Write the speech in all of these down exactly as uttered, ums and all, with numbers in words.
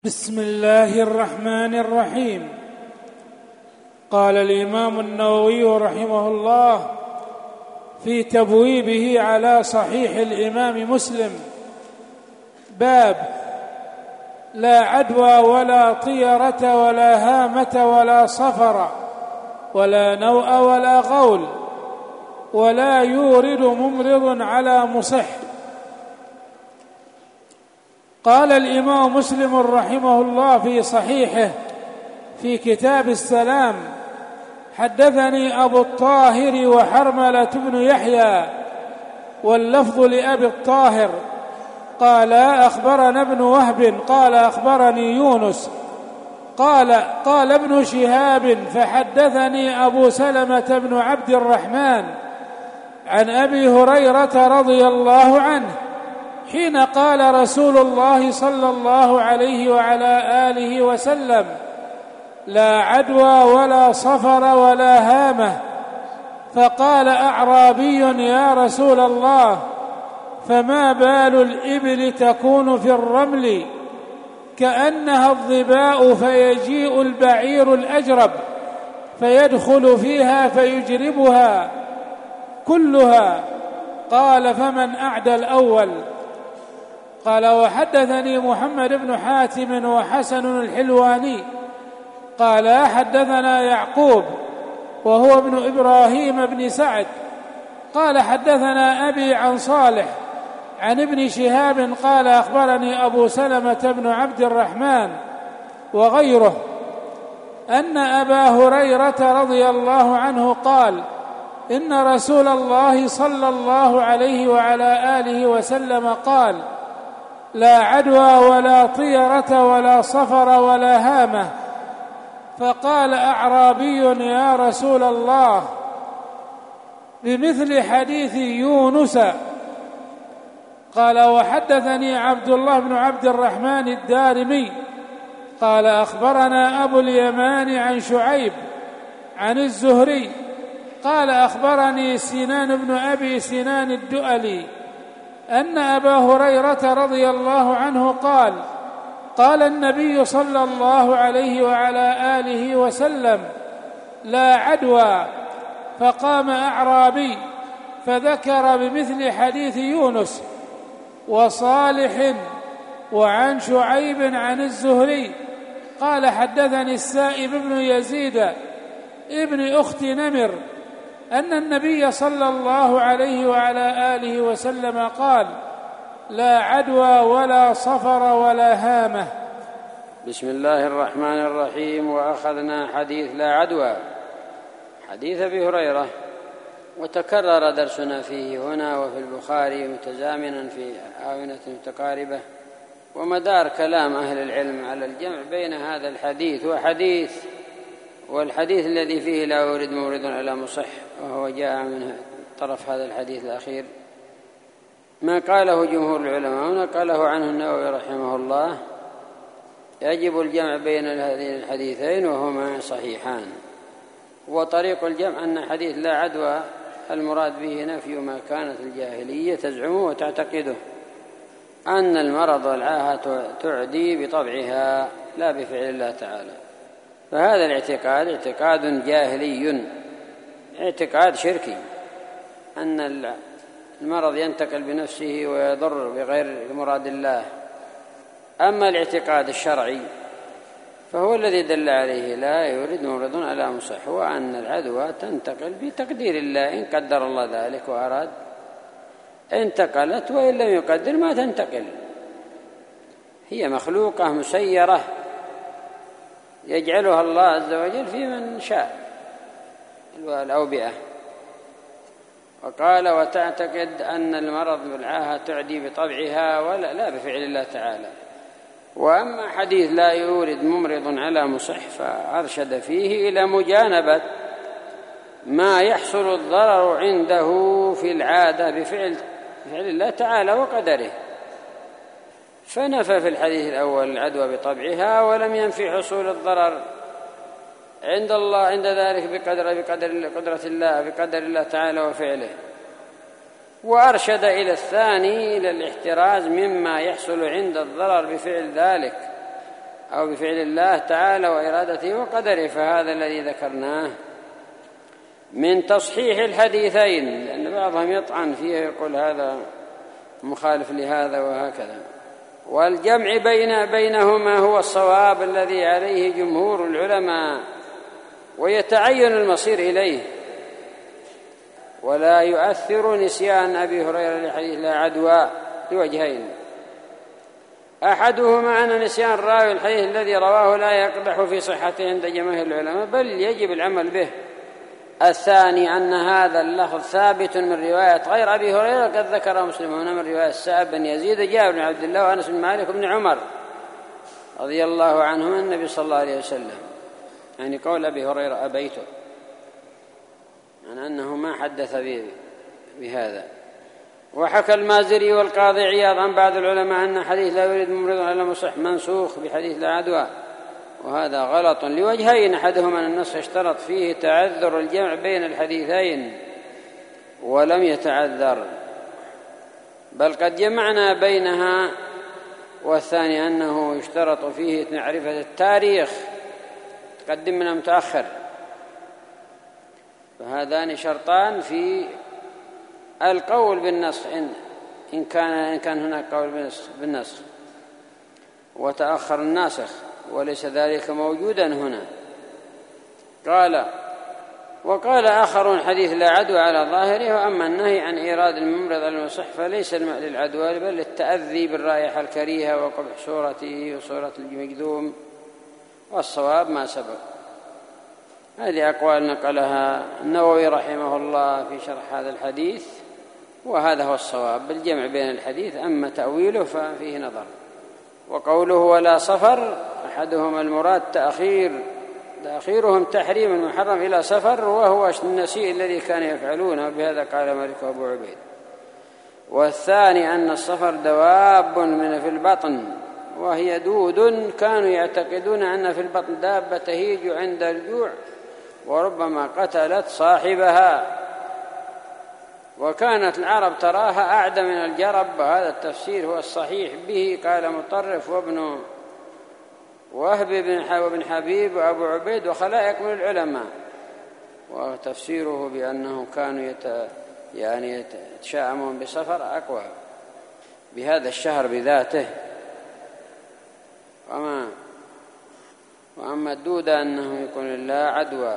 بسم الله الرحمن الرحيم. قال الإمام النووي رحمه الله في تبويبه على صحيح الإمام مسلم: باب لا عدوى ولا طيرة ولا هامة ولا صفر ولا نوء ولا غول ولا يورد ممرض على مصح. قال الإمام مسلم رحمه الله في صحيحه في كتاب السلام: حدثني أبو الطاهر وحرملة بن يحيى، واللفظ لأبي الطاهر، قال أخبرنا ابن وهب قال أخبرني يونس قال قال ابن شهاب: فحدثني أبو سلمة بن عبد الرحمن عن أبي هريرة رضي الله عنه حين قال رسول الله صلى الله عليه وعلى آله وسلم: لا عدوى ولا صفر ولا هامة. فقال أعرابي: يا رسول الله، فما بال الإبل تكون في الرمل كأنها الظباء، فيجيء البعير الأجرب فيدخل فيها فيجربها كلها؟ قال: فمن أعدى الأول؟ قال: وحدثني محمد بن حاتم وحسن الحلواني قال حدثنا يعقوب وهو ابن إبراهيم بن سعد قال حدثنا أبي عن صالح عن ابن شهاب قال أخبرني أبو سلمة بن عبد الرحمن وغيره أن أبا هريرة رضي الله عنه قال: إن رسول الله صلى الله عليه وعلى آله وسلم قال: لا عدوى ولا طيرة ولا صفر ولا هامة. فقال أعرابي: يا رسول الله، بمثل حديث يونس. قال: وحدثني عبد الله بن عبد الرحمن الدارمي قال أخبرنا أبو اليمان عن شعيب عن الزهري قال أخبرني سنان بن أبي سنان الدؤلي أن أبا هريرة رضي الله عنه قال: قال النبي صلى الله عليه وعلى آله وسلم: لا عدوى. فقام أعرابي فذكر بمثل حديث يونس وصالح وعن شعيب عن الزهري قال: حدثني السائب بن يزيد ابن أخت نمر أن النبي صلى الله عليه وعلى آله وسلم قال: لا عدوى ولا صفر ولا هامة. بسم الله الرحمن الرحيم. وأخذنا حديث لا عدوى، حديث أبي هريرة، وتكرر درسنا فيه هنا وفي البخاري متزامنا في آونة متقاربة، ومدار كلام أهل العلم على الجمع بين هذا الحديث وحديث والحديث الذي فيه لا يورد مورد على مصح، وهو جاء من طرف هذا الحديث الأخير ما قاله جمهور العلماء ونقله عنه النووي رحمه الله. يجب الجمع بين هذين الحديثين وهما صحيحان. وطريق الجمع أن حديث لا عدوى المراد به نفي ما كانت الجاهلية تزعمه وتعتقده، أن المرض والعاهة تعدي بطبعها لا بفعل الله تعالى. فهذا الاعتقاد اعتقاد جاهلي، اعتقاد شركي، أن المرض ينتقل بنفسه ويضر بغير مراد الله. أما الاعتقاد الشرعي فهو الذي دل عليه لا يورد مورد على مصح، وأن العدوى تنتقل بتقدير الله، إن قدر الله ذلك وأراد انتقلت، وإن لم يقدر ما تنتقل. هي مخلوقة مسيرة يجعلها الله عز وجل في من شاء الأوبئة. وقال: وتعتقد أن المرض والعاهة تعدي بطبعها ولا لا بفعل الله تعالى. وأما حديث لا يورد ممرض على مصح فأرشد فيه إلى مجانبة ما يحصل الضرر عنده في العادة بفعل بفعل الله تعالى وقدره، فنفى في الحديث الأول العدوى بطبعها ولم ينفي حصول الضرر عند الله عند ذلك بقدر بقدر قدرة الله بقدر الله تعالى وفعله. وأرشد إلى الثاني إلى الاحتراز مما يحصل عند الضرر بفعل ذلك، أو بفعل الله تعالى وإرادته وقدره، فهذا الذي ذكرناه من تصحيح الحديثين، لأن بعضهم يطعن فيه يقول هذا مخالف لهذا وهكذا. والجمع بين بينهما هو الصواب الذي عليه جمهور العلماء، ويتعين المصير إليه، ولا يؤثر نسيان أبي هريرة لحديث لا عدوى لوجهين: أحدهما أن نسيان الراوي الحديث الذي رواه لا يقدح في صحته عند جماهير العلماء، بل يجب العمل به. الثاني أن هذا اللفظ ثابت من رواية غير أبي هريرة قد ذكر مسلم هنا من رواية سعد بن يزيد جابر بن عبد الله وأنس بن مالك بن عمر رضي الله عنهما النبي صلى الله عليه وسلم، يعني قول أبي هريرة أبيته، يعني أنه ما حدث بهذا. وحكى المازري والقاضي عياض عن بعض العلماء أن حديث لا يريد ممرض على مصح منسوخ بحديث لا عدوى، وهذا غلط لوجهين: أحدهما أن النص اشترط فيه تعذر الجمع بين الحديثين ولم يتعذر، بل قد جمعنا بينها. والثاني أنه يشترط فيه معرفة التاريخ تقدم من متأخر، فهذان شرطان في القول بالنسخ إن إن كان إن كان هناك قول بالنسخ وتأخر الناسخ، وليس ذلك موجودا هنا. قال: وقال آخرون حديث لا عدوى على ظاهره، وأما النهي عن إيراد الممرض على المصح فليس للعدوى بل للتأذي بالرائحة الكريهة وقبح صورته وصورة المجذوم، والصواب ما سبق. هذه أقوال نقلها النووي رحمه الله في شرح هذا الحديث، وهذا هو الصواب بالجمع بين الحديث، أما تأويله ففيه نظر. وقوله ولا سفر أحدهما المراد تأخير تأخيرهم تحريم المحرم إلى سفر، وهو النسيء الذي كان يفعلونه، بهذا قال مالك وأبو عبيد. والثاني أن السفر دواب من في البطن، وهي دود كانوا يعتقدون أن في البطن دابة تهيج عند الجوع وربما قتلت صاحبها، وكانت العرب تراها أعدى من الجرب، وهذا التفسير هو الصحيح. به قال مطرف وابن وهب بن حبيب وأبو عبيد وخلائق من العلماء، وتفسيره بأنه كانوا يت... يعني يتشاءمون بسفر أقوى بهذا الشهر بذاته. وما وأما الدودة أنه يكون لا عدوى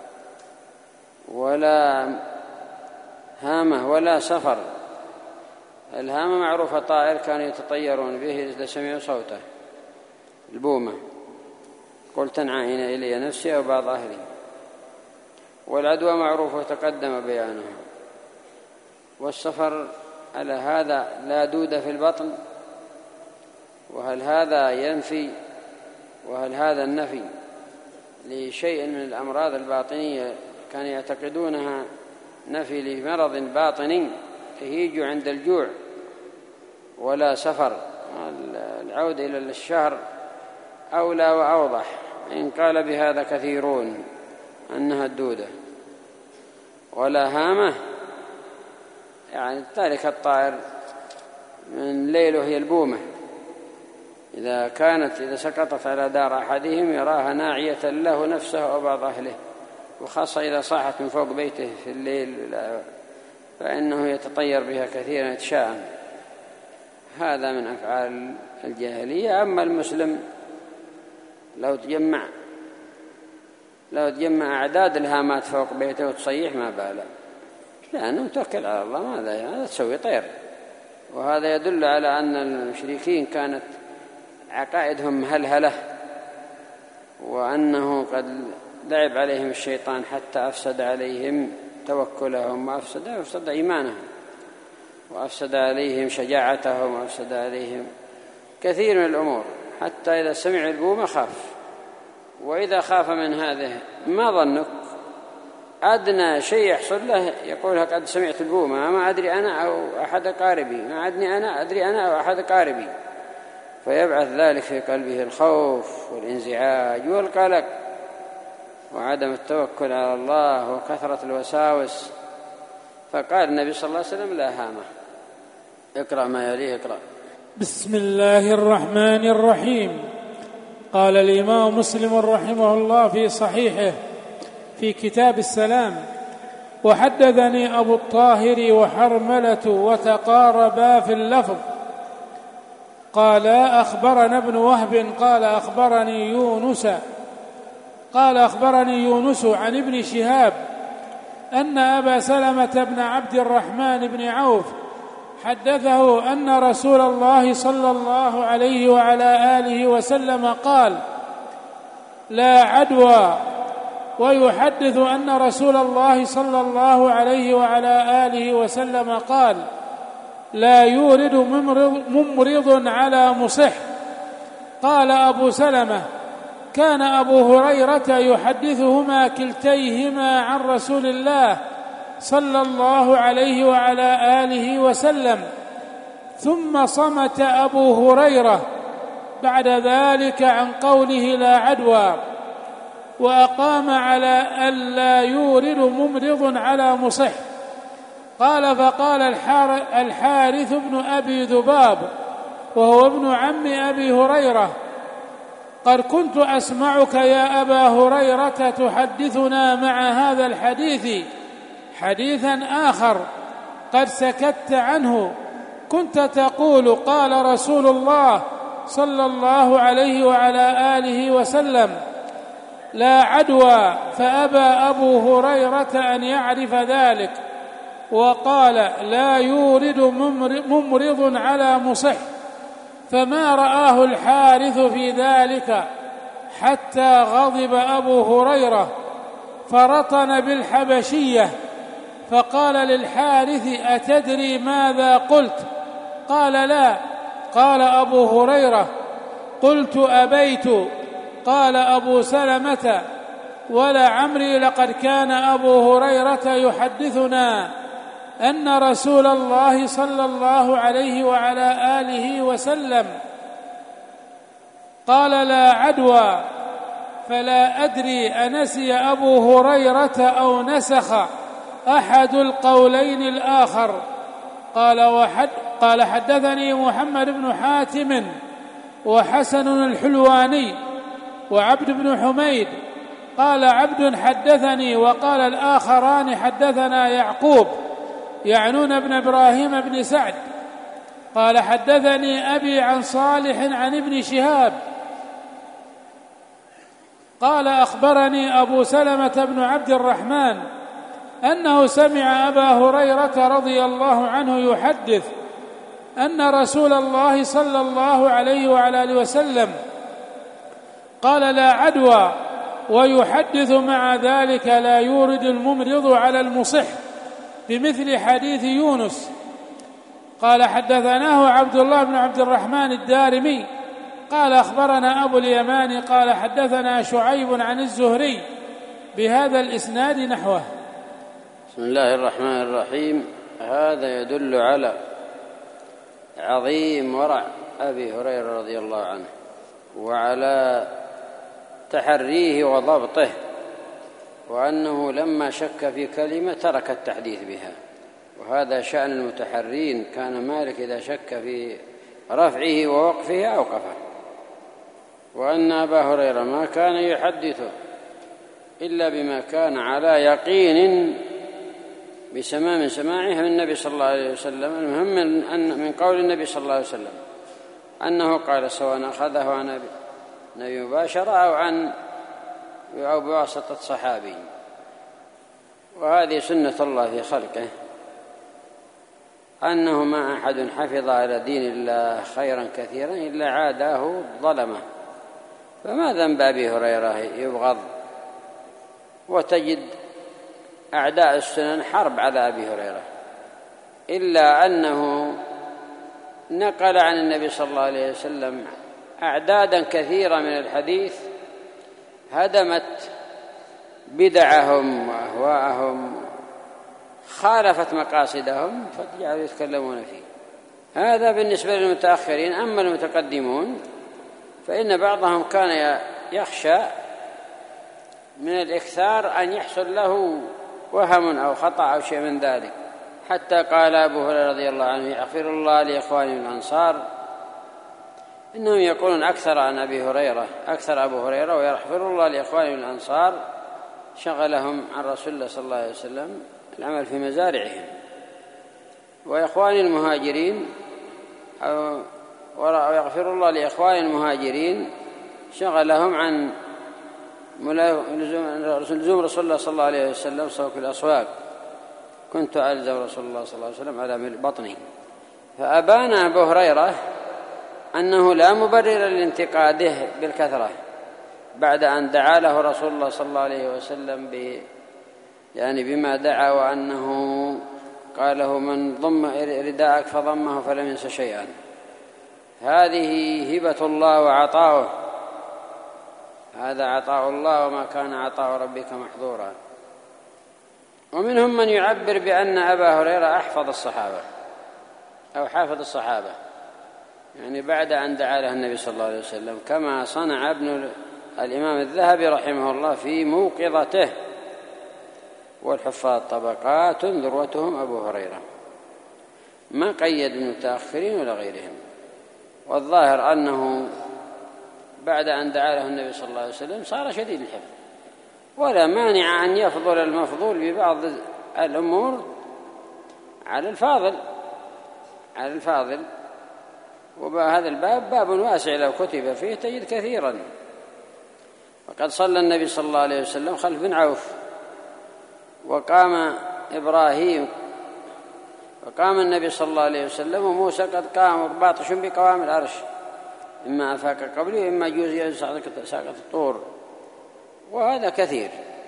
ولا هامة ولا سفر. الهامة معروفة طائر كانوا يتطيرون به إذا سمعوا صوته، البومة، قل تنعين إلي نفسي أو بعض أهلي. والعدوى معروفة وتقدم بيانها. والسفر على هذا لا دودة في البطن، وهل هذا ينفي وهل هذا النفي لشيء من الأمراض الباطنية كانوا يعتقدونها نفي لمرض باطني يهيج عند الجوع، ولا سفر العود إلى الشهر أولى وأوضح، إن قال بهذا كثيرون أنها الدودة. ولا هامة يعني ذلك الطائر من ليله هي البومة، إذا كانت إذا سقطت على دار أحدهم يراها ناعية له نفسه أو بعض أهله، وخاصة إذا صاحت من فوق بيته في الليل فإنه يتطير بها كثيرا يتشاءم. هذا من أفعال الجاهلية. أما المسلم لو تجمع لو تجمع أعداد الهامات فوق بيته وتصيح ما باله، لأنه توكل على الله، ماذا يعني تسوي طير. وهذا يدل على أن المشركين كانت عقائدهم مهلهلة، وأنه قد لعب عليهم الشيطان حتى أفسد عليهم توكلهم وأفسد أفسد إيمانهم وأفسد عليهم شجاعتهم وأفسد عليهم كثير من الأمور، حتى إذا سمع البومة خاف. وإذا خاف من هذه ما ظنك أدنى شيء يحصل له يقول قد سمعت البومة، ما أدري أنا أو أحد قاربي، ما أدري أنا أدري أنا أو أحد قاربي، فيبعث ذلك في قلبه الخوف والانزعاج والقلق وعدم التوكل على الله وكثرة الوساوس. فقال النبي صلى الله عليه وسلم لا هامة. اقرأ ما يليه. اقرأ. بسم الله الرحمن الرحيم. قال الإمام مسلم رحمه الله في صحيحه في كتاب السلام: وحدثني أبو الطاهر وحرملة وتقاربا في اللفظ. قال أخبرنا ابن وهب قال أخبرني يونس قال أخبرني يونس عن ابن شهاب أن أبا سلمة بن عبد الرحمن بن عوف حدثه أن رسول الله صلى الله عليه وعلى آله وسلم قال: لا عدوى، ويحدث أن رسول الله صلى الله عليه وعلى آله وسلم قال: لا يورد ممرض على مصح. قال أبو سلمة: كان أبو هريرة يحدثهما كلتيهما عن رسول الله صلى الله عليه وعلى آله وسلم. ثم صمت أبو هريرة بعد ذلك عن قوله لا عدوى، وأقام على ألا يورد ممرض على مصح. قال: فقال الحارث بن أبي ذباب وهو ابن عم أبي هريرة: قد كنت أسمعك يا أبا هريرة تحدثنا مع هذا الحديث حديثا آخر قد سكت عنه، كنت تقول: قال رسول الله صلى الله عليه وعلى آله وسلم: لا عدوى، فأبى أبو هريرة أن يعرف ذلك، وقال: لا يورد ممرض على مصح. فما رآه الحارث في ذلك حتى غضب أبو هريرة فرطن بالحبشية، فقال للحارث: أتدري ماذا قلت؟ قال: لا. قال أبو هريرة: قلت أبيت. قال أبو سلمة: ولعمري لقد كان أبو هريرة يحدثنا أن رسول الله صلى الله عليه وعلى آله وسلم قال: لا عدوى، فلا أدري أنسي أبو هريرة أو نسخ أحد القولين الآخر. قال وحد قال حدثني محمد بن حاتم وحسن الحلواني وعبد بن حميد. قال عبد: حدثني. وقال الآخران: حدثنا يعقوب، يعنون ابن إبراهيم بن سعد. قال: حدثني أبي عن صالح عن ابن شهاب قال: أخبرني أبو سلمة بن عبد الرحمن أنه سمع أبا هريرة رضي الله عنه يحدث أن رسول الله صلى الله عليه وعلى آله وسلم قال: لا عدوى، ويحدث مع ذلك: لا يورد الممرض على المصح، بمثل حديث يونس. قال: حدثناه عبد الله بن عبد الرحمن الدارمي قال: أخبرنا أبو اليمان قال: حدثنا شعيب عن الزهري بهذا الإسناد نحوه. بسم الله الرحمن الرحيم. هذا يدل على عظيم ورع أبي هريرة رضي الله عنه، وعلى تحريه وضبطه، وأنه لما شك في كلمة ترك التحديث بها، وهذا شأن المتحرين. كان مالك إذا شك في رفعه ووقفه أوقفه، وأن أبا هريرة ما كان يحدث إلا بما كان على يقين بسماع من سماعه من النبي صلى الله عليه وسلم. المهم من, أن من قول النبي صلى الله عليه وسلم أنه قال، سواء أخذه عن نبي مباشرة أو عن أو بواسطة صحابي. وهذه سنة الله في خلقه، أنه ما أحد حفظ على دين الله خيرا كثيرا إلا عاداه ظلمه. فما ذنب أبي هريرة يبغض؟ وتجد أعداء السنن حرب على أبي هريرة، إلا أنه نقل عن النبي صلى الله عليه وسلم أعدادا كثيرة من الحديث هدمت بدعهم وأهواءهم، خالفت مقاصدهم، فجعلوا يتكلمون فيه. هذا بالنسبة للمتأخرين. أما المتقدمون فإن بعضهم كان يخشى من الإكثار أن يحصل له وهم أو خطأ أو شيء من ذلك، حتى قال أبو هريرة رضي الله عنه: يغفر الله لإخواني من الأنصار إنهم يقولون أكثر عن أبي هريرة أكثر أبو هريرة ويغفر الله لإخوانهم الأنصار شغلهم عن رسول الله صلى الله عليه وسلم العمل في مزارعهم، وإخوان المهاجرين ويغفر الله لإخوان المهاجرين شغلهم عن لزوم رسول الله صلى الله عليه وسلم سوق الأسواق. كنت ألزم رسول الله صلى الله عليه وسلم على بطني. فأبان أبو هريرة أنه لا مبرر لانتقاده بالكثرة بعد أن دعا له رسول الله صلى الله عليه وسلم ب يعني بما دعا، وأنه قال له من ضم رداءك فضمه فلم ينس شيئا. هذه هبة الله وعطاؤه، هذا عطاء الله وما كان عطاء ربك محظورا. ومنهم من يعبر بأن أبا هريرة أحفظ الصحابة أو حافظ الصحابة، يعني بعد أن دعا له النبي صلى الله عليه وسلم، كما صنع ابن الإمام الذهبي رحمه الله في موقظته: والحفاظ طبقات ذروتهم أبو هريرة، ما قيد المتأخرين ولا غيرهم. والظاهر أنه بعد أن دعا له النبي صلى الله عليه وسلم صار شديد الحفظ، ولا مانع أن يفضل المفضول ببعض الأمور على الفاضل على الفاضل وهذا الباب باب واسع، لو كتب فيه تجد كثيرا. وقد صلى النبي صلى الله عليه وسلم خلف بن عوف، وقام إبراهيم، وقام النبي صلى الله عليه وسلم، وموسى قد قام باطش بقوام العرش، إما أفاك قبله إما جوزي ساقط الطور، وهذا كثير.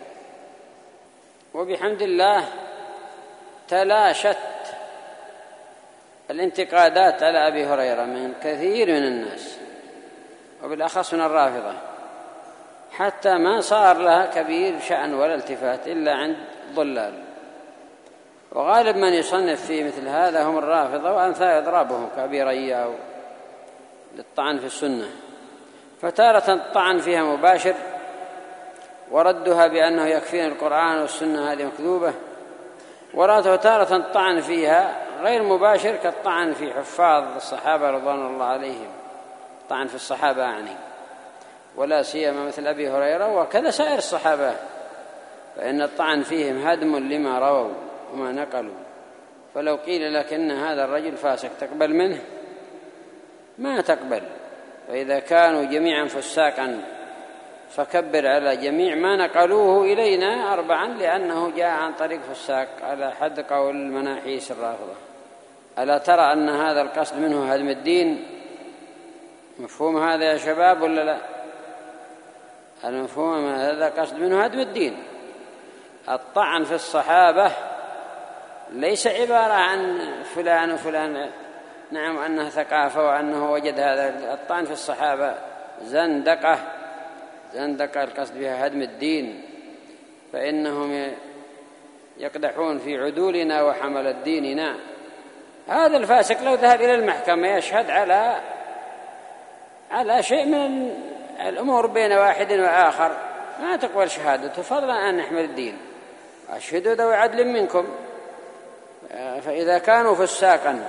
وبحمد الله تلاشت الانتقادات على أبي هريرة من كثير من الناس، وبالأخص من الرافضة، حتى ما صار لها كبير شأن ولا التفات إلا عند ضلال. وغالب من يصنف في مثل هذا هم الرافضة وأمثال إضرابهم كأبي رياء للطعن في السنة، فتارة الطعن فيها مباشر وردها بأنه يكفينا القرآن والسنة هذه مكذوبة، وتارة الطعن فيها غير مباشر كالطعن في حفاظ الصحابة رضوان الله عليهم، طعن في الصحابة يعني، ولا سيما مثل أبي هريرة وكذا سائر الصحابة، فإن الطعن فيهم هدم لما رووا وما نقلوا. فلو قيل لك إن هذا الرجل فاسق تقبل منه؟ ما تقبل. فإذا كانوا جميعا فساقا فكبر على جميع ما نقلوه إلينا أربعا، لأنه جاء عن طريق فساق على حد قول المناحيس الرافضة. ألا ترى أن هذا القصد منه هدم الدين؟ مفهوم هذا يا شباب ولا لا؟ المفهوم هذا قصد منه هدم الدين. الطعن في الصحابة ليس عبارة عن فلان وفلان، نعم أنها ثقافة وأنه وجد هذا. الطعن في الصحابة زندقة زندقة القصد بها هدم الدين، فإنهم يقدحون في عدولنا وحمل ديننا. هذا الفاسق لو ذهب إلى المحكمة يشهد على على شيء من الأمور بين واحد وآخر ما تقبل شهادته، فضلا أن نحمل الدين. أشهدوا ذوي عدل منكم. فإذا كانوا فساقا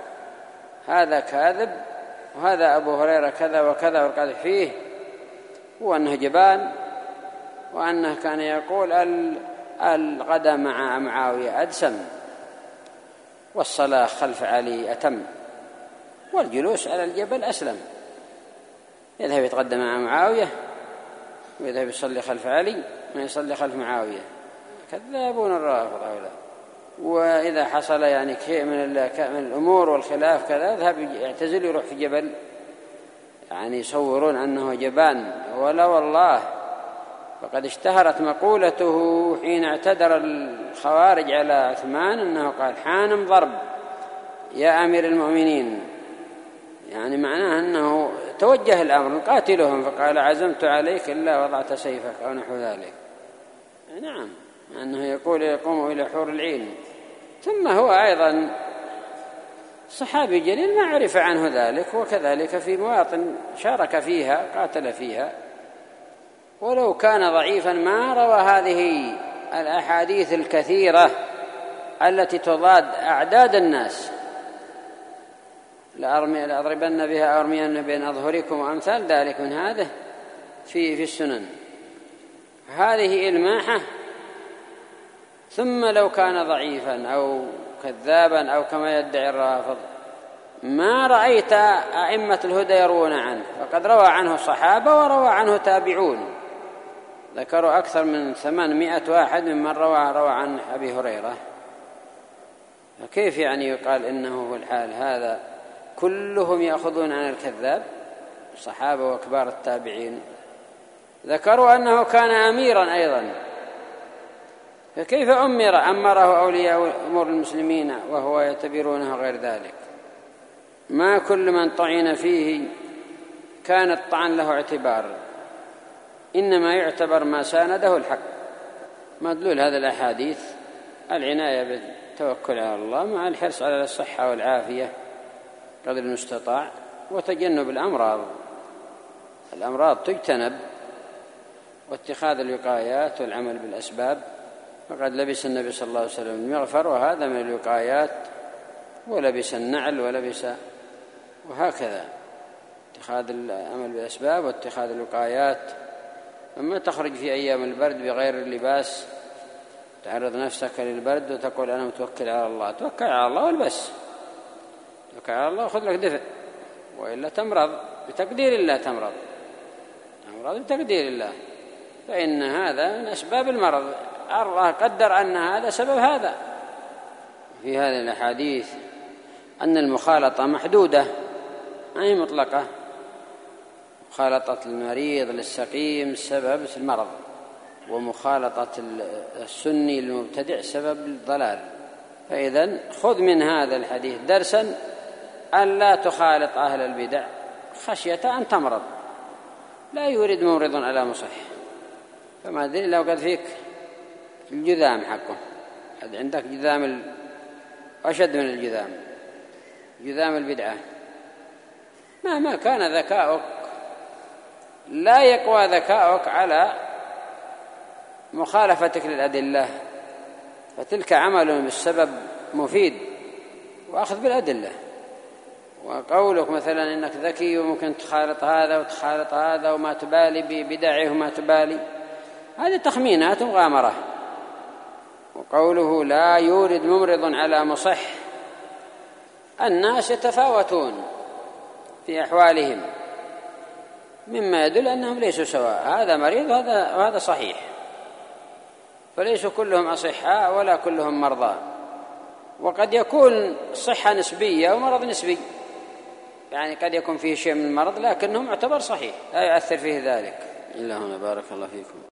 هذا كاذب وهذا أبو هريرة كذا وكذا والقدح فيه، وأنه جبان، وأنه كان يقول الغدا مع معاوية أدسم، والصلاة خلف علي أتم، والجلوس على الجبل أسلم. يذهب يتغدى مع معاوية ويذهب يصلي خلف علي ما يصلي خلف معاوية. كذابون الرافضة هؤلاء. وإذا حصل يعني شيء من من الأمور والخلاف كذا يذهب يعتزل يروح في جبل، يعني يصورون أنه جبان. ولا والله فقد اشتهرت مقولته حين اعتذر الخوارج على عثمان أنه قال حانم ضرب يا أمير المؤمنين، يعني معناه أنه توجه الأمر نقاتلهم، فقال عزمت عليك إلا وضعت سيفك أو نحو ذلك. نعم، أنه يقول يقوم إلى حور العين. ثم هو أيضا صحابي جليل ما عرف عنه ذلك، وكذلك في مواطن شارك فيها قاتل فيها، ولو كان ضعيفا ما روى هذه الأحاديث الكثيرة التي تضاد أعداد الناس لأضربن بها أرمين بين أظهركم وأمثال ذلك من هذا في في السنن. هذه إلماحة. ثم لو كان ضعيفا أو كذابا أو كما يدعي الرافض ما رأيت أئمة الهدى يروون عنه، فقد روى عنه صحابة وروى عنه تابعون، ذكروا أكثر من ثمانمائة واحد ممن روى روى عن أبي هريرة. فكيف يعني يقال إنه هو الحال هذا كلهم يأخذون عن الكذاب؟ صحابة وكبار التابعين ذكروا أنه كان أميرا أيضا، فكيف أمر أمره أولياء أمور المسلمين وهو يعتبرونه غير ذلك؟ ما كل من طعن فيه كان الطعن له اعتبار، إنما يعتبر ما سانده الحق. مدلول هذا الأحاديث العناية بالتوكل على الله مع الحرص على الصحة والعافية قدر المستطاع، وتجنب الأمراض. الأمراض تجتنب، واتخاذ الوقايات والعمل بالأسباب. فقد لبس النبي صلى الله عليه وسلم المغفر وهذا من الوقايات، ولبس النعل ولبس، وهكذا اتخاذ العمل بالأسباب واتخاذ الوقايات. أما تخرج في أيام البرد بغير اللباس تعرض نفسك للبرد وتقول أنا متوكل على الله، توكل على الله والبس، توكل على الله وخذ لك دفء، وإلا تمرض بتقدير الله، تمرض تمرض بتقدير الله، فإن هذا من أسباب المرض، الله قدر أن هذا سبب هذا. في هذه الأحاديث أن المخالطة محدودة ما هي مطلقة. مخالطة المريض للسقيم سبب المرض، ومخالطة السني للمبتدع سبب الضلال. فإذن خذ من هذا الحديث درسا أن لا تخالط أهل البدع خشية أن تمرض. لا يورد ممرض على مصح، فما أدري لو قد فيك الجذام حقه، عندك جذام أشد من الجذام، جذام البدعة. مهما كان ذكاؤك لا يقوى ذكاؤك على مخالفتك للأدلة، فتلك عمل بالسبب مفيد وأخذ بالأدلة. وقولك مثلا إنك ذكي وممكن تخالط هذا وتخالط هذا وما تبالي ببدعه وما تبالي، هذه تخمينات مغامرة. وقوله لا يورد ممرض على مصح، الناس يتفاوتون في أحوالهم مما يدل أنهم ليسوا سواء، هذا مريض وهذا, وهذا صحيح، فليسوا كلهم أصحاء ولا كلهم مرضى. وقد يكون صحة نسبية ومرض نسبي، يعني قد يكون فيه شيء من المرض لكنه معتبر صحيح لا يؤثر فيه ذلك. إلا هنا بارك الله فيكم.